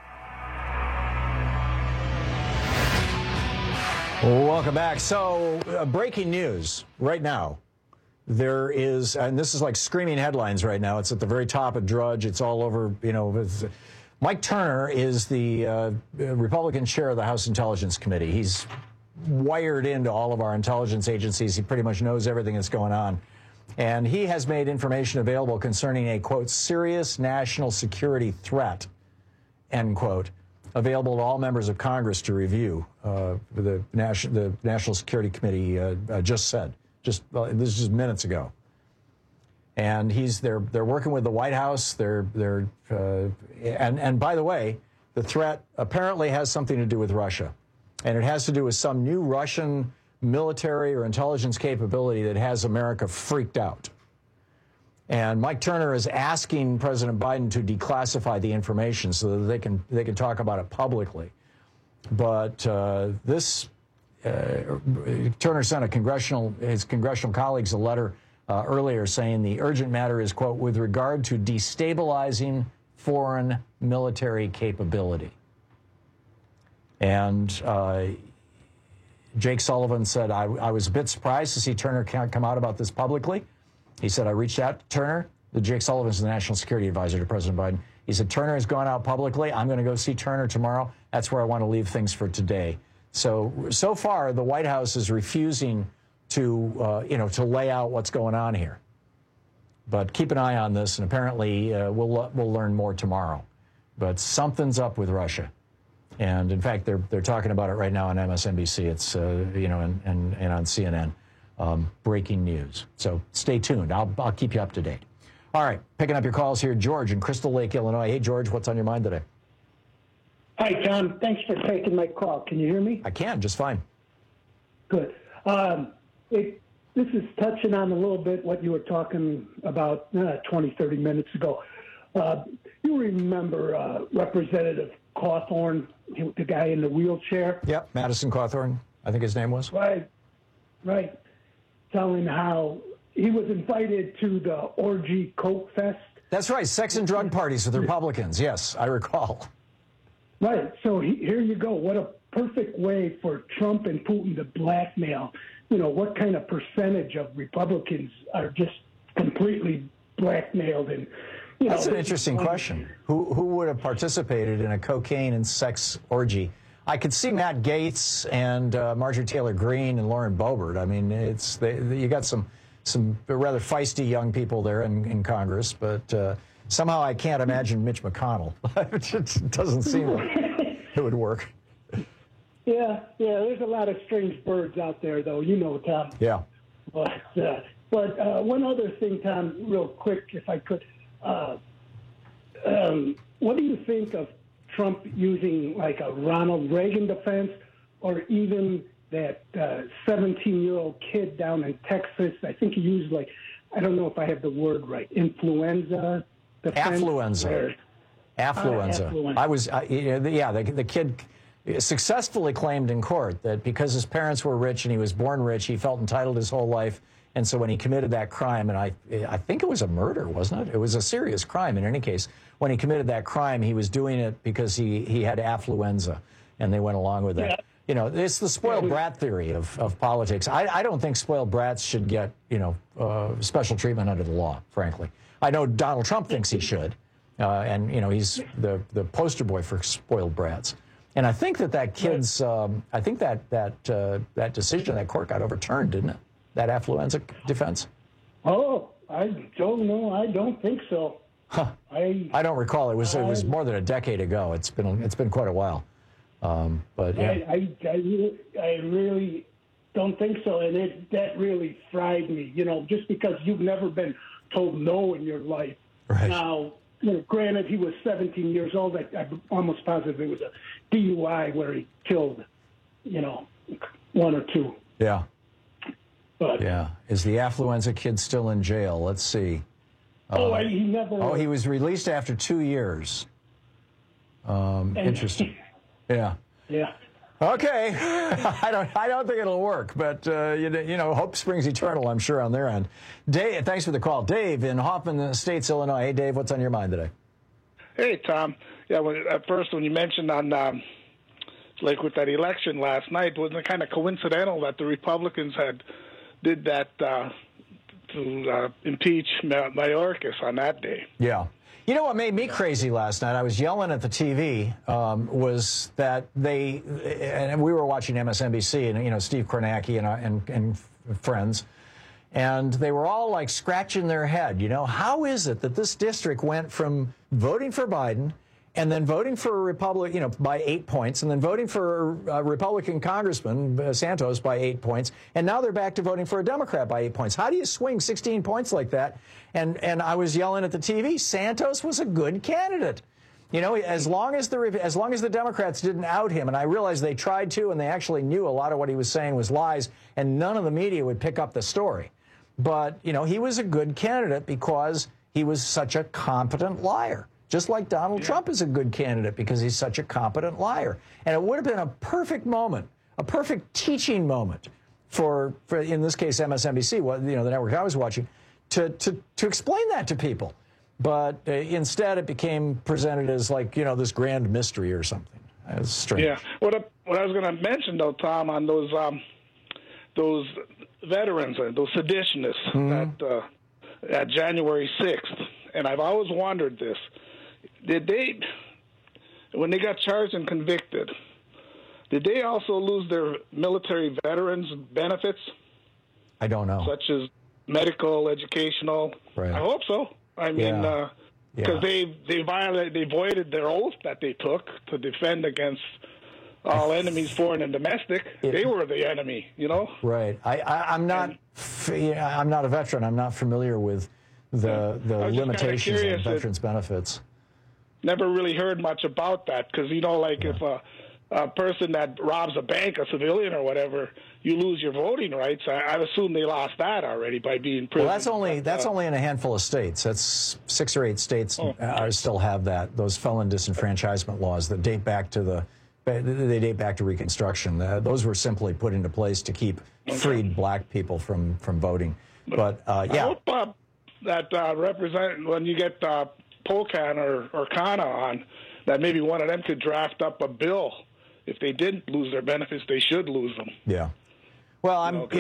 Welcome back. So, breaking news right now. There is, and this is like screaming headlines right now. It's at the very top of Drudge. It's all over, Mike Turner is the Republican chair of the House Intelligence Committee. He's wired into all of our intelligence agencies. He pretty much knows everything that's going on. And he has made information available concerning a, quote, serious national security threat, end quote, available to all members of Congress to review, the National Security Committee just said. This is just minutes ago. And they're working with the White House. And by the way, the threat apparently has something to do with Russia. And it has to do with some new Russian military or intelligence capability that has America freaked out. And Mike Turner is asking President Biden to declassify the information so that they can talk about it publicly. But Turner sent his congressional colleagues a letter earlier saying the urgent matter is, quote, with regard to destabilizing foreign military capability. And Jake Sullivan said, I was a bit surprised to see Turner come out about this publicly. He said, I reached out to Turner. Jake Sullivan is the National Security Advisor to President Biden. He said, Turner has gone out publicly. I'm going to go see Turner tomorrow. That's where I want to leave things for today. So far, the White House is refusing to lay out what's going on here. But keep an eye on this, and apparently we'll learn more tomorrow. But something's up with Russia. And in fact, they're talking about it right now on MSNBC. It's and on CNN, breaking news. So stay tuned. I'll keep you up to date. All right, picking up your calls here, George in Crystal Lake, Illinois. Hey, George, what's on your mind today? Hi, Tom. Thanks for taking my call. Can you hear me? I can, just fine. Good. This is touching on a little bit what you were talking about 20, 30 minutes ago. You remember Representative Cawthorn, the guy in the wheelchair? Yep, Madison Cawthorn, I think his name was. Right. Telling how he was invited to the Orgy Coke Fest. That's right, sex and drug parties with Republicans. Yes, I recall. Right. So here you go. What a perfect way for Trump and Putin to blackmail. What kind of percentage of Republicans are just completely blackmailed? And that's an interesting question. Who would have participated in a cocaine and sex orgy? I could see Matt Gaetz and Marjorie Taylor Greene and Lauren Boebert. I mean, you got some rather feisty young people there in Congress, but somehow I can't imagine Mitch McConnell. It doesn't seem like it would work. Yeah, there's a lot of strange birds out there, though, Tom. Yeah. But one other thing, Tom, real quick, if I could. What do you think of Trump using like a Ronald Reagan defense, or even that 17-year-old kid down in Texas? I think he used I don't know if I have the word right, influenza defense. Affluenza. The kid successfully claimed in court that because his parents were rich and he was born rich, he felt entitled his whole life. And so when he committed that crime, and I think it was a murder, wasn't it? It was a serious crime in any case. When he committed that crime, he was doing it because he had affluenza, and they went along with that. Yeah. It's the spoiled brat theory of politics. I don't think spoiled brats should get, special treatment under the law, frankly. I know Donald Trump thinks he should, and, he's the poster boy for spoiled brats. And I think that kid's, that decision, that court got overturned, didn't it? That affluenza defense? Oh, I don't know. I don't think so. Huh. I don't recall. It was more than a decade ago. It's been quite a while. But yeah. I really don't think so, and that really fried me. Just because you've never been told no in your life. Right. Now, granted, he was 17 years old. I'm almost positive it was a DUI where he killed, one or two. Yeah. But, yeah. Is the affluenza kid still in jail? Let's see. He never. Oh, he was released after 2 years. Interesting. Yeah. Yeah. Okay. I don't think it'll work, but hope springs eternal, I'm sure, on their end. Dave, thanks for the call. Dave in Hoffman Estates, Illinois. Hey, Dave, what's on your mind today? Hey, Tom. Yeah, at first when you mentioned on with that election last night, wasn't it kind of coincidental that the Republicans did that to impeach Mayorkas on that day. Yeah. You know what made me crazy last night? I was yelling at the TV, was that and we were watching MSNBC, and, Steve Kornacki and friends, and they were all like scratching their head. How is it that this district went from voting for Biden and then voting for a Republican, by 8 points, and then voting for a Republican Congressman, Santos, by 8 points, and now they're back to voting for a Democrat by 8 points? How do you swing 16 points like that? And I was yelling at the TV, Santos was a good candidate. As long as the Democrats didn't out him, and I realized they tried to, and they actually knew a lot of what he was saying was lies, and none of the media would pick up the story. But, he was a good candidate because he was such a competent liar. Just like Donald Trump is a good candidate because he's such a competent liar. And it would have been a perfect moment, a perfect teaching moment for in this case, MSNBC, the network I was watching, to explain that to people. But instead, it became presented as like, this grand mystery or something. It was strange. Yeah. What I was going to mention, though, Tom, on those veterans, those seditionists at January 6th, and I've always wondered this. Did they, when they got charged and convicted, did they also lose their military veterans benefits? I don't know. Such as medical, educational. Right. I hope so. I mean, because they voided their oath that they took to defend against all enemies, foreign and domestic. They were the enemy, Right. I'm not a veteran. I'm not familiar with the limitations on veterans' benefits. Never really heard much about that because, if a person that robs a bank, a civilian or whatever, you lose your voting rights. I assume they lost that already by being prison. Well, that's only in a handful of states. That's 6 or 8 states still have that. Those felon disenfranchisement laws that date back to Reconstruction. Those were simply put into place to keep freed black people from voting. But I hope that represent when you get Pocan or Kana on, that maybe one of them could draft up a bill. If they didn't lose their benefits, they should lose them. Yeah. Well,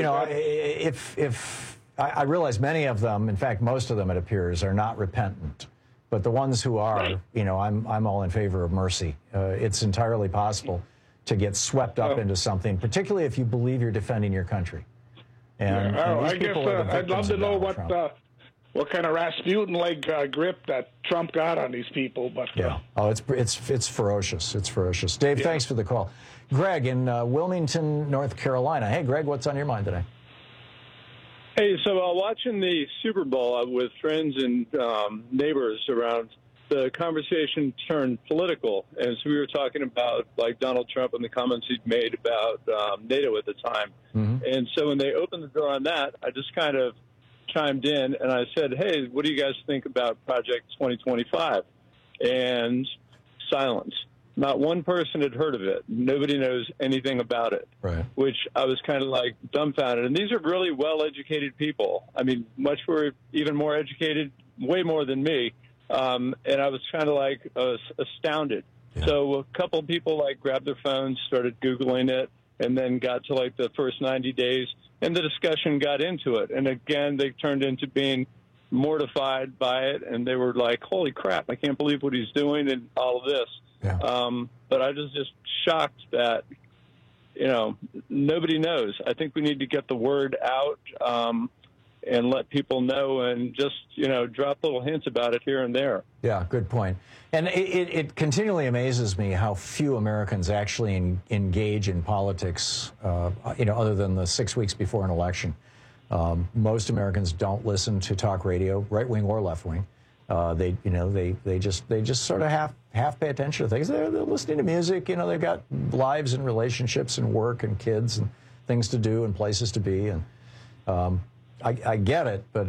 I realize many of them, in fact, most of them, it appears, are not repentant. But the ones who are, I'm all in favor of mercy. It's entirely possible to get swept up into something, particularly if you believe you're defending your country. And I guess I'd love to know what kind of Rasputin-like grip that Trump got on these people. But it's ferocious. It's ferocious. Dave, thanks for the call. Greg in Wilmington, North Carolina. Hey, Greg, what's on your mind today? Hey, so watching the Super Bowl with friends and neighbors around, the conversation turned political. And so we were talking about, like, Donald Trump and the comments he'd made about NATO at the time. Mm-hmm. And so when they opened the door on that, I just kind of chimed in and I said, hey, what do you guys think about Project 2025? And silence. Not one person had heard of it. Nobody knows anything about it, right. Which I was kind of like dumbfounded. And these are really well-educated people. I mean, even more educated, way more than me. And I was kind of like astounded. Yeah. So a couple of people grabbed their phones, started Googling it, and then got to the first 90 days. And the discussion got into it. And again, they turned into being mortified by it. And they were like, holy crap, I can't believe what he's doing and all of this. Yeah. But I was just shocked that, nobody knows. I think we need to get the word out and let people know and just, drop little hints about it here and there. Yeah, good point. And it continually amazes me how few Americans actually engage in politics, other than the 6 weeks before an election. Most Americans don't listen to talk radio, right wing or left wing. They just sort of half pay attention to things. They're listening to music. They've got lives and relationships and work and kids and things to do and places to be. And I get it, but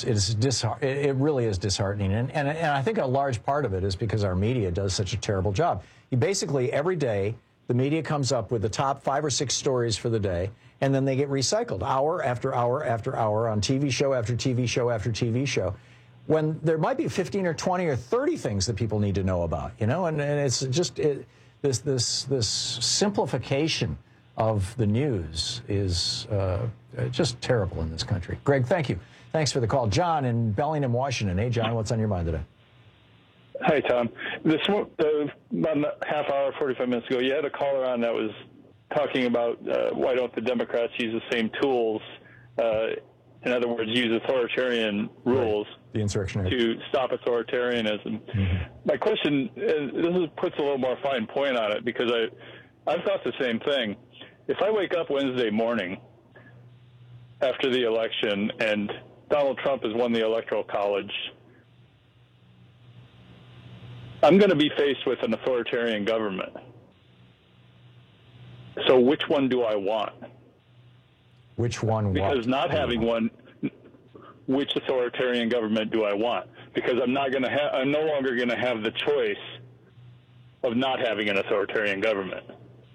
it really is disheartening. And I think a large part of it is because our media does such a terrible job. Basically, every day, the media comes up with the top 5 or 6 stories for the day, and then they get recycled hour after hour after hour on TV show after TV show after TV show, when there might be 15 or 20 or 30 things that people need to know about, and it's just this simplification of the news is just terrible in this country. Greg, thank you. Thanks for the call. John in Bellingham, Washington. Hey, John, what's on your mind today? Hi, Tom. About a half hour, 45 minutes ago, you had a caller on that was talking about why don't the Democrats use the same tools, in other words, use authoritarian rules the Insurrection Act to stop authoritarianism. Mm-hmm. My question, puts a little more fine point on it, because I've thought the same thing. If I wake up Wednesday morning after the election and Donald Trump has won the Electoral College, I'm going to be faced with an authoritarian government. So which one do I want? Which one? Because not having one, which authoritarian government do I want? Because I'm no longer going to have the choice of not having an authoritarian government.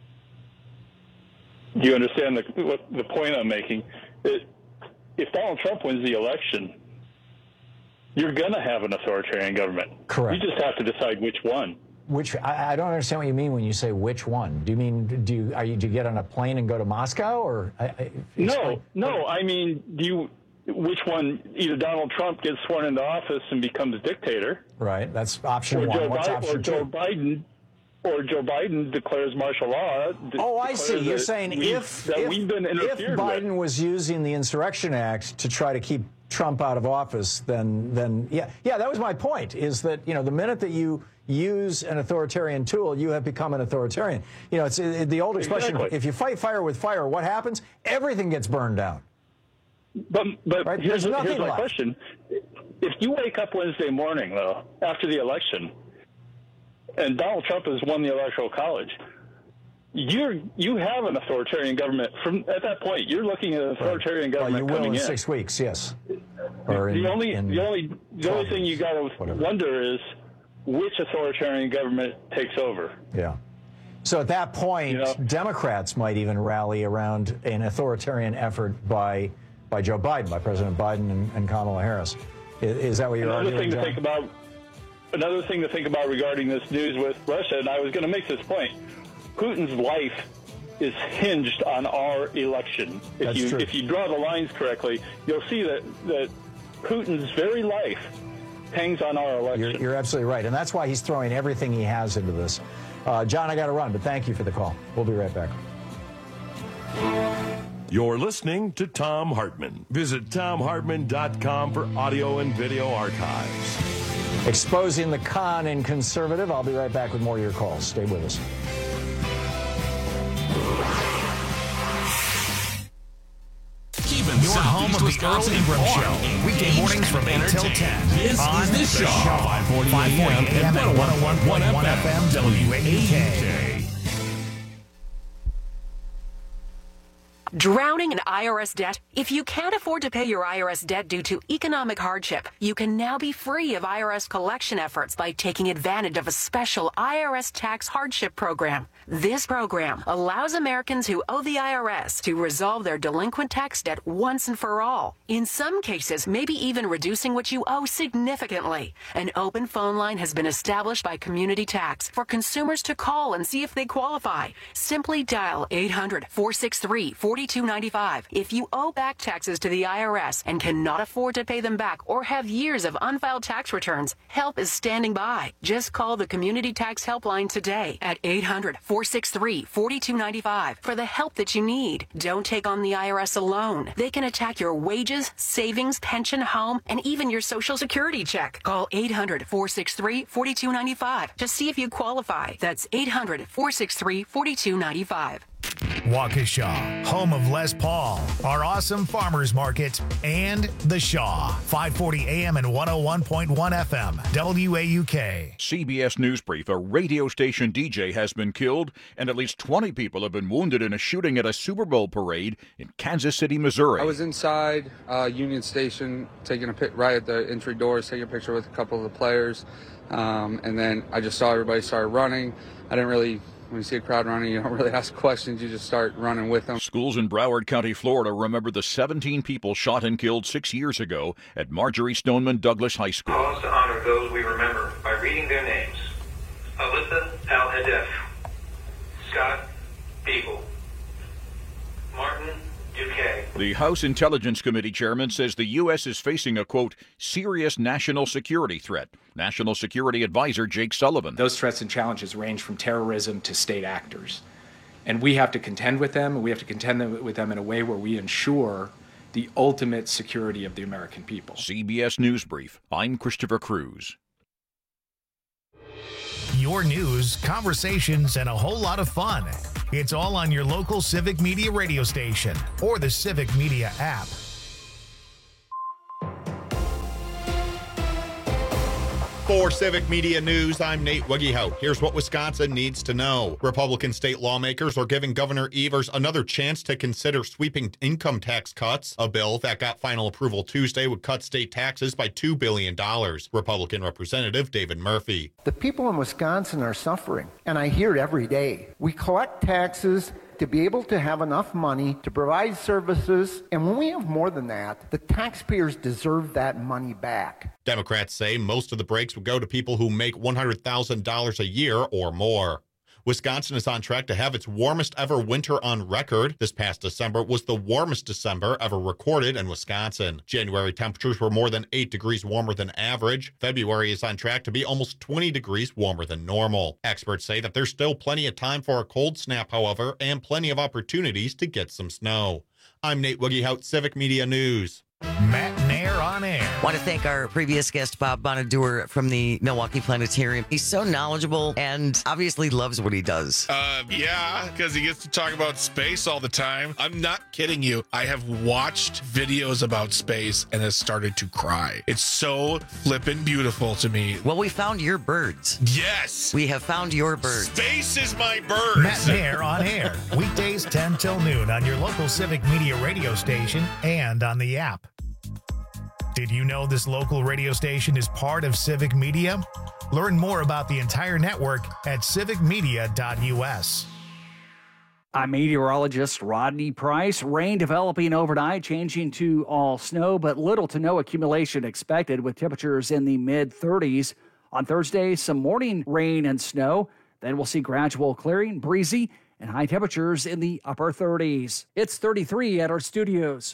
Do you understand the point I'm making? If Donald Trump wins the election, you're going to have an authoritarian government. Correct. You just have to decide which one. I don't understand what you mean when you say which one. Do you mean do you get on a plane and go to Moscow, or? No. I mean, which one? Either Donald Trump gets sworn into office and becomes dictator. Right. That's option one. What's option two? Or Joe Biden declares martial law. I see. You're saying if Biden was using the Insurrection Act to try to keep Trump out of office, then yeah, that was my point. Is that the minute that you use an authoritarian tool, you have become an authoritarian. It's the old expression: if you fight fire with fire, what happens? Everything gets burned down. But right? here's my question: if you wake up Wednesday morning, though, after the election, and Donald Trump has won the Electoral College, you have an authoritarian government. At that point, you're looking at an authoritarian government coming in. You will in 6 weeks, yes. The only thing you got to wonder is which authoritarian government takes over. Yeah. So at that point, Democrats might even rally around an authoritarian effort by Joe Biden, by President Biden and Kamala Harris. Is that what you're arguing, John? Another thing to think about regarding this news with Russia, and I was going to make this point, Putin's life is hinged on our election. If you draw the lines correctly, you'll see that Putin's very life hangs on our election. You're absolutely right, and that's why he's throwing everything he has into this. John, I got to run, but thank you for the call. We'll be right back. You're listening to Thom Hartmann. Visit ThomHartmann.com for audio and video archives. Exposing the con in conservative. I'll be right back with more of your calls. Stay with us. Your home of the Earl Ingram Show. Weekday mornings from 8 till 10. This is the show. 540 AM and 101.1 FM WAEK. Drowning in IRS debt? If you can't afford to pay your IRS debt due to economic hardship, you can now be free of IRS collection efforts by taking advantage of a special IRS tax hardship program. This program allows Americans who owe the IRS to resolve their delinquent tax debt once and for all. In some cases, maybe even reducing what you owe significantly. An open phone line has been established by Community Tax for consumers to call and see if they qualify. Simply dial 800-463-4295. If you owe back taxes to the IRS and cannot afford to pay them back or have years of unfiled tax returns, help is standing by. Just call the Community Tax Helpline today at 800-463-4295 for the help that you need. Don't take on the IRS alone. They can attack your wages, savings, pension, home, and even your Social Security check. Call 800-463-4295 to see if you qualify. That's 800-463-4295. Waukesha, home of Les Paul, our awesome farmers market, and The Shaw, 540 AM and 101.1 FM, WAUK. CBS News Brief, a radio station DJ has been killed, and at least 20 people have been wounded in a shooting at a Super Bowl parade in Kansas City, Missouri. I was inside Union Station, taking a pic right at the entry doors, taking a picture with a couple of the players, and then I just saw everybody start running. I didn't really... When you see a crowd running, you don't really ask questions. You just start running with them. Schools in Broward County, Florida remember the 17 people shot and killed 6 years ago at Marjorie Stoneman Douglas High School. Pause to honor those we remember by reading their names. Alyssa Al-Hadef, Scott Beagle, Martin Duque. The House Intelligence Committee chairman says the U.S. is facing a, quote, serious national security threat. National Security Advisor Jake Sullivan. Those threats and challenges range from terrorism to state actors. And we have to contend with them, and we have to contend with them in a way where we ensure the ultimate security of the American people. CBS News Brief. I'm Christopher Cruz. Your news, conversations, and a whole lot of fun. It's all on your local Civic Media radio station or the Civic Media app. For Civic Media News, I'm Nate Wiggyhout. Here's what Wisconsin needs to know. Republican state lawmakers are giving Governor Evers another chance to consider sweeping income tax cuts. A bill that got final approval Tuesday would cut state taxes by $2 billion. Republican Representative David Murphy. The people in Wisconsin are suffering, and I hear it every day. We collect taxes to be able to have enough money to provide services, and when we have more than that, the taxpayers deserve that money back. Democrats say most of the breaks would go to people who make $100,000 a year or more. Wisconsin is on track to have its warmest ever winter on record. This past December was the warmest December ever recorded in Wisconsin. January temperatures were more than 8 degrees warmer than average. February is on track to be almost 20 degrees warmer than normal. Experts say that there's still plenty of time for a cold snap, however, and plenty of opportunities to get some snow. I'm Nate Wiggyhout, Civic Media News. Matt Nair on air. I want to thank our previous guest, Bob Bonadur from the Milwaukee Planetarium. He's so knowledgeable and obviously loves what he does. Yeah, because he gets to talk about space all the time. I'm not kidding you. I have watched videos about space and has started to cry. It's so flippin' beautiful to me. Well, we found your birds. Yes. We have found your birds. Space is my bird. Matt Nair on air. Weekdays 10 till noon on your local Civic Media radio station and on the app. Did you know this local radio station is part of Civic Media? Learn more about the entire network at civicmedia.us. I'm meteorologist Rodney Price. Rain developing overnight, changing to all snow, but little to no accumulation expected with temperatures in the mid-30s. On Thursday, some morning rain and snow. Then we'll see gradual clearing, breezy, and high temperatures in the upper 30s. It's 33 at our studios.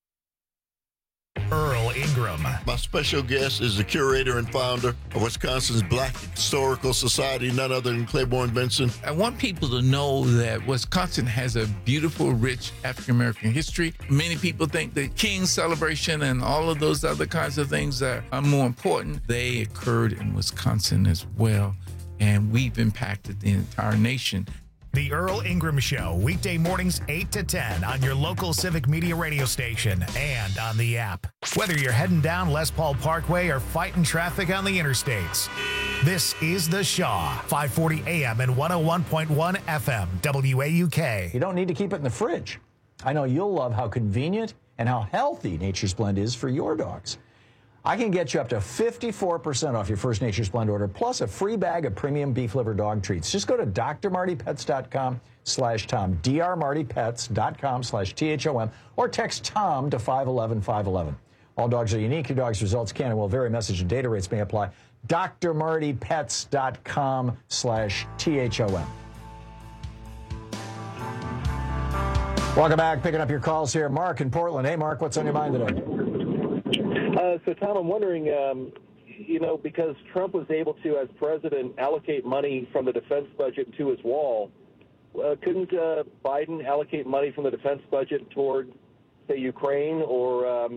Earl Ingram. My special guest is the curator and founder of Wisconsin's Black Historical Society, none other than Claiborne Benson. I want people to know that Wisconsin has a beautiful, rich African-American history. Many people think the King's celebration and all of those other kinds of things are more important. They occurred in Wisconsin as well, and we've impacted the entire nation. The Earl Ingram Show, weekday mornings 8 to 10 on your local Civic Media radio station and on the app. Whether you're heading down Les Paul Parkway or fighting traffic on the interstates, this is The Shaw, 540 AM and 101.1 FM, WAUK. You don't need to keep it in the fridge. I know you'll love how convenient and how healthy Nature's Blend is for your dogs. I can get you up to 54% off your first Nature's Blend order, plus a free bag of premium beef liver dog treats. Just go to drmartypets.com/Tom, drmartypets.com/THOM, or text Tom to 511-511. All dogs are unique. Your dog's results can and will vary. Message and data rates may apply. drmartypets.com/THOM. Welcome back. Picking up your calls here. Mark in Portland. Hey, Mark, what's on your mind today? So, Tom, I'm wondering, because Trump was able to, as president, allocate money from the defense budget to his wall, couldn't Biden allocate money from the defense budget toward, say, Ukraine or,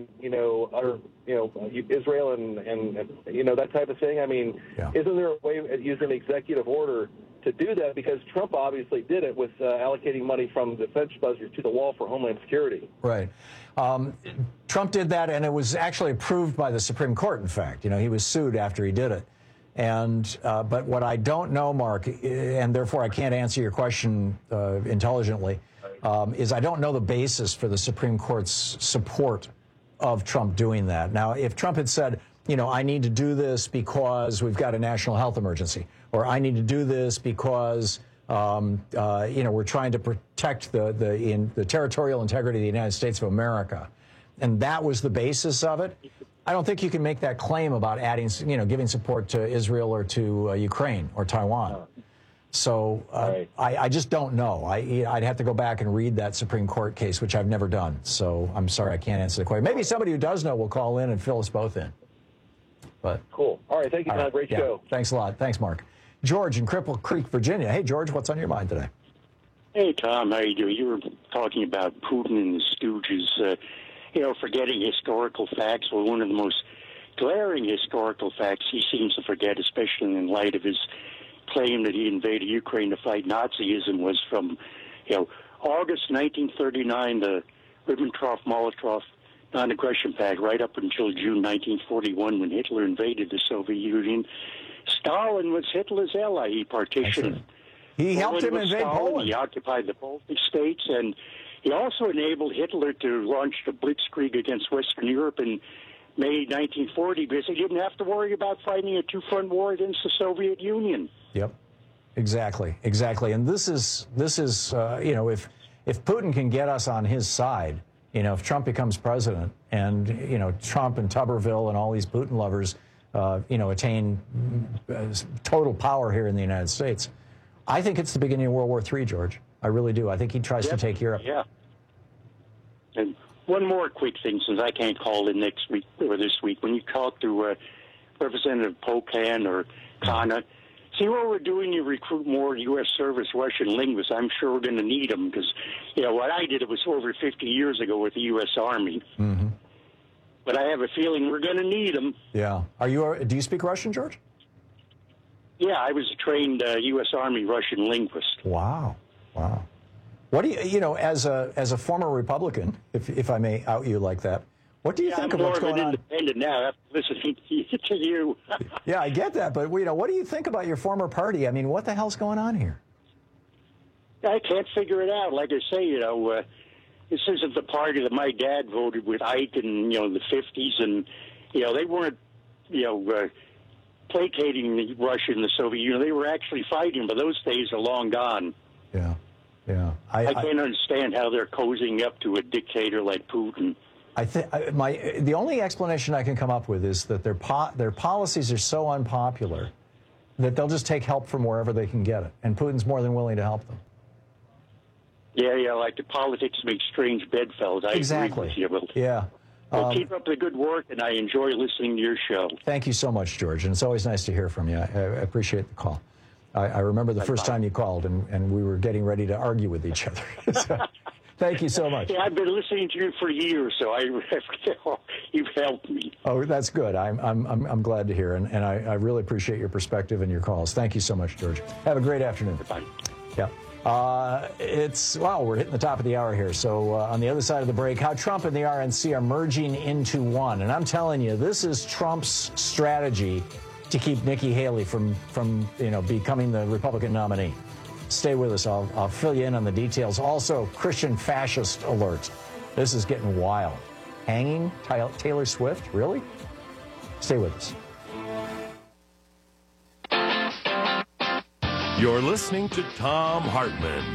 Israel and that type of thing? I mean, Isn't there a way of using executive order to do that? Because Trump obviously did it with allocating money from the defense budget to the wall for Homeland Security. Right. Trump did that, and it was actually approved by the Supreme Court, in fact. He was sued after he did it. And but what I don't know, Mark, and therefore I can't answer your question intelligently, is I don't know the basis for the Supreme Court's support of Trump doing that. Now, if Trump had said, I need to do this because we've got a national health emergency, or I need to do this because we're trying to protect the territorial integrity of the United States of America, and that was the basis of it, I don't think you can make that claim about adding, giving support to Israel or to Ukraine or Taiwan. So I just don't know. I'd have to go back and read that Supreme Court case, which I've never done. So I'm sorry, I can't answer the question. Maybe somebody who does know will call in and fill us both in. But cool. All right, thank you, Tom. Great show. Thanks a lot. Thanks, Mark. George in Cripple Creek, Virginia. Hey, George, what's on your mind today? Hey, Tom, how you doing? You were talking about Putin and the Stooges, forgetting historical facts. Well, one of the most glaring historical facts he seems to forget, especially in light of his claim that he invaded Ukraine to fight Nazism, was from, August 1939, the Ribbentrop-Molotov non-aggression pact, right up until June 1941 when Hitler invaded the Soviet Union. Stalin was Hitler's ally. He partitioned. He helped him invade Poland. He occupied the Baltic states, and he also enabled Hitler to launch the Blitzkrieg against Western Europe in May 1940 because he didn't have to worry about fighting a two-front war against the Soviet Union. Yep, exactly. And this is if Putin can get us on his side, if Trump becomes president and, Trump and Tuberville and all these Putin lovers, attain total power here in the United States, I think it's the beginning of World War III, George. I really do. I think he tries to take Europe. Yeah. And one more quick thing, since I can't call in next week or this week. When you talk to Representative Pocan or Kana, see what we're doing, you recruit more U.S. service Russian linguists. I'm sure we're going to need them because, what I did, it was over 50 years ago with the U.S. Army. Mm-hmm. But I have a feeling we're going to need them. Yeah. Do you speak Russian, George? Yeah, I was a trained U.S. Army Russian linguist. Wow. What do you, as a former Republican, if I may out you like that, what do you think of what's going on? I'm more of an independent now after listening to you. Yeah, I get that, but what do you think about your former party? I mean, what the hell's going on here? I can't figure it out. Like I say, this isn't the party that my dad voted with Ike in the 50s, and they weren't placating the Russia and the Soviet Union. They were actually fighting, but those days are long gone. Yeah. I can't understand how they're cozying up to a dictator like Putin. The only explanation I can come up with is that their policies are so unpopular that they'll just take help from wherever they can get it, and Putin's more than willing to help them. Yeah, like the politics make strange bedfellows. I agree with you. But yeah. Well, keep up the good work, and I enjoy listening to your show. Thank you so much, George, and it's always nice to hear from you. I appreciate the call. I remember the first time you called, and we were getting ready to argue with each other. So, thank you so much. Yeah, I've been listening to you for years, so you've helped me. Oh, that's good. I'm glad to hear, and I really appreciate your perspective and your calls. Thank you so much, George. Have a great afternoon. Goodbye. Yeah. We're hitting the top of the hour here. So on the other side of the break, how Trump and the RNC are merging into one. And I'm telling you, this is Trump's strategy to keep Nikki Haley from becoming the Republican nominee. Stay with us. I'll fill you in on the details. Also, Christian fascist alert. This is getting wild. Hanging Taylor Swift? Really? Stay with us. You're listening to Thom Hartmann.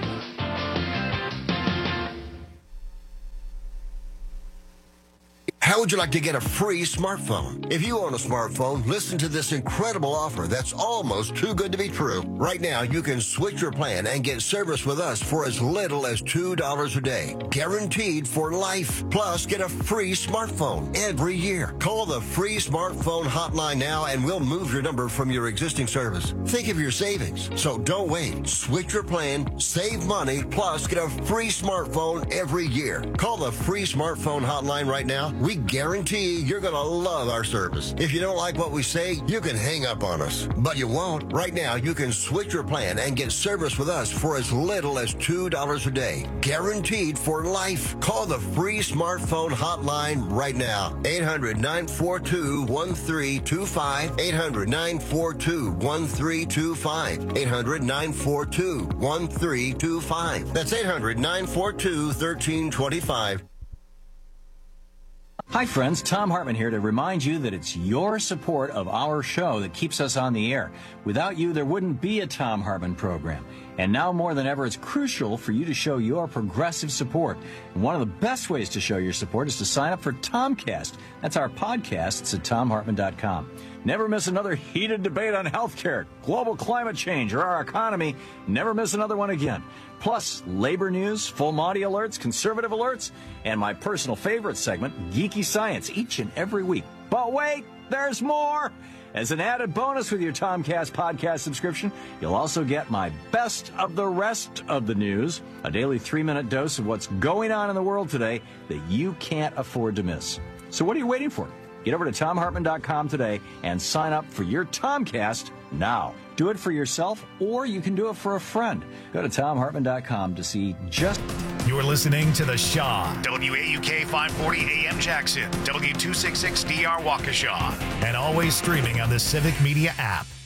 How would you like to get a free smartphone? If you own a smartphone, listen to this incredible offer that's almost too good to be true. Right now, you can switch your plan and get service with us for as little as $2 a day. Guaranteed for life. Plus, get a free smartphone every year. Call the free smartphone hotline now and we'll move your number from your existing service. Think of your savings. So don't wait. Switch your plan, save money, plus get a free smartphone every year. Call the free smartphone hotline right now. We guarantee you're going to love our service. If you don't like what we say, you can hang up on us. But you won't. Right now, you can switch your plan and get service with us for as little as $2 a day. Guaranteed for life. Call the free smartphone hotline right now. 800-942-1325. 800-942-1325. 800-942-1325. That's 800-942-1325. Hi, friends. Tom Hartman here to remind you that it's your support of our show that keeps us on the air. Without you, there wouldn't be a Tom Hartman program. And now more than ever, it's crucial for you to show your progressive support. And one of the best ways to show your support is to sign up for Tomcast. That's our podcast. It's at TomHartman.com. Never miss another heated debate on healthcare, global climate change, or our economy. Never miss another one again. Plus, labor news, full Monty alerts, conservative alerts, and my personal favorite segment, Geeky Science, each and every week. But wait, there's more! As an added bonus with your Tomcast podcast subscription, you'll also get my best of the rest of the news, a daily 3-minute dose of what's going on in the world today that you can't afford to miss. So what are you waiting for? Get over to TomHartman.com today and sign up for your Tomcast now. Do it for yourself, or you can do it for a friend. Go to TomHartman.com to see just... You're listening to The Shaw, WAUK 540 AM Jackson, W266DR Waukesha, and always streaming on the Civic Media app.